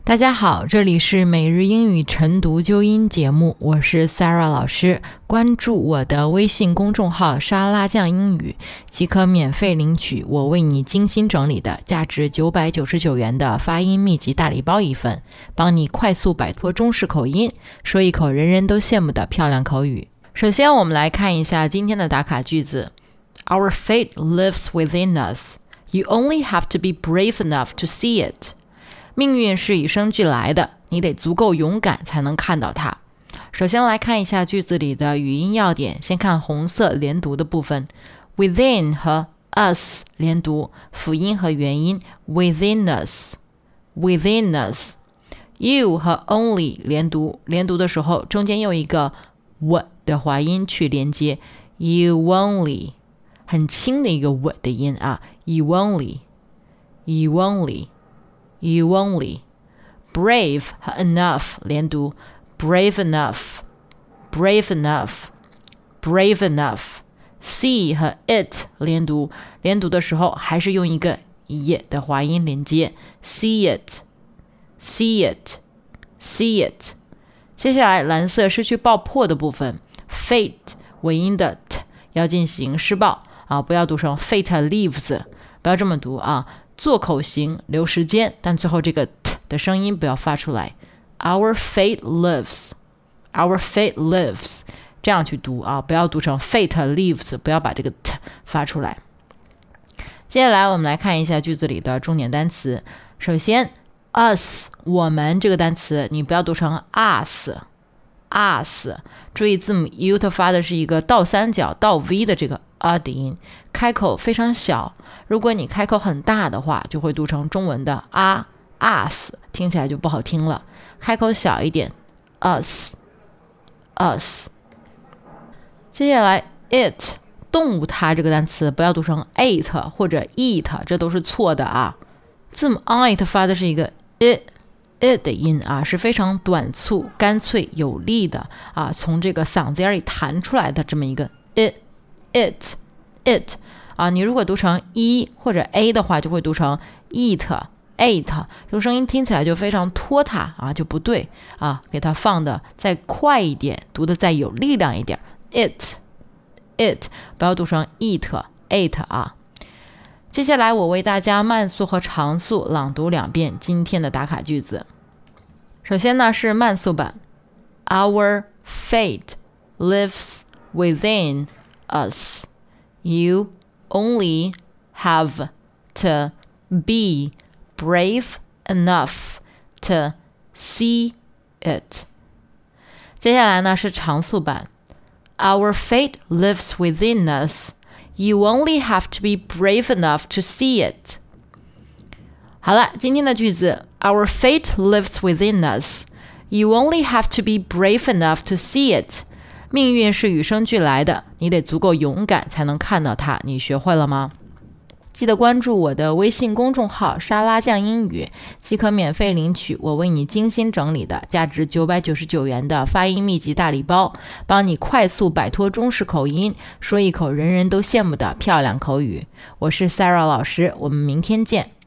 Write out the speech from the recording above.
大家好，这里是每日英语晨读纠音节目，我是 Sarah 老师。关注我的微信公众号沙拉酱英语，即可免费领取我为你精心整理的价值999元的发音秘籍大礼包一份，帮你快速摆脱中式口音，说一口人人都羡慕的漂亮口语。首先我们来看一下今天的打卡句子。 Our fate lives within us. You only have to be brave enough to see it. 命运是与生俱来的，你得足够勇敢才能看到它。首先来看一下句子里的语音要点，先看红色连读的部分。 Within 和 us 连读，辅音和元音 within us within us。 You 和 only 连读，连读的时候中间用一个 w 的滑音去连接， you only 很轻的一个 w 的音啊， you only you only You only。 Brave 和 enough 连读， brave enough brave enough brave enough。 See 和 it 连读，连读的时候还是用一个 y 的滑音连接， see it see it see it。 接下来蓝色失去爆破的部分， fate 尾音的 t 要进行施爆啊，不要读成 fate leaves， 不要这么读啊，做口型留时间，但最后这个 t 的声音不要发出来。 Our fate lives Our fate lives 这样去读啊，不要读成 fate leaves， 不要把这个 t 发出来。接下来我们来看一下句子里的重点单词。首先 us 我们这个单词你不要读成 us， 注意字母 u 它发的是一个倒三角倒 v 的这个的音，开口非常小，如果你开口很大的话就会读成中文的us， 听起来就不好听了，开口小一点 us。 接下来 it 动物它这个单词不要读成 ate 或者 eat， 这都是错的啊，字母 it 发的是一个 it 的音啊，是非常短促干脆有力的啊，从这个嗓子眼里弹出来的这么一个 it 啊，你如果读成 e 或者 a 的话就会读成 eat， 这个声音听起来就非常拖沓啊，就不对啊，给它放的再快一点，读的再有力量一点， it 不要读成 eat 啊。接下来我为大家慢速和长速朗读2遍今天的打卡句子。首先呢是慢速版。 Our fate lives within us. You only have to be brave enough to see it. 接下来呢是长速版。 Our fate lives within us. You only have to be brave enough to see it. 好了，今天的句子 Our fate lives within us. You only have to be brave enough to see it. 命运是与生俱来的，你得足够勇敢才能看到它。你学会了吗？记得关注我的微信公众号沙拉酱英语，即可免费领取我为你精心整理的价值999元的发音秘籍大礼包，帮你快速摆脱中式口音，说一口人人都羡慕的漂亮口语。我是 Sarah 老师，我们明天见。